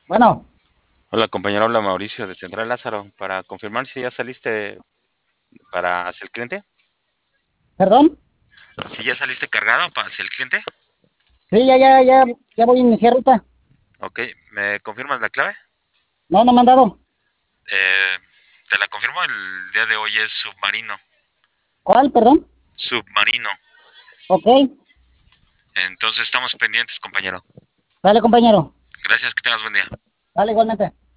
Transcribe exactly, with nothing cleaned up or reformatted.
Bueno, Hola compañero, habla Mauricio de Central Lázaro para confirmar si ya saliste para hacia el cliente. perdón. Si ya saliste cargado para hacia el cliente. Sí, ya, ya, ya, ya voy a iniciar ruta. Ok, ¿me confirmas la clave? No, no me han dado. Eh, te la confirmo, el día de hoy es submarino. ¿Cuál, perdón? Submarino. Ok, Entonces estamos pendientes, compañero. dale, compañero. Gracias, que tengas buen día. Dale igualmente.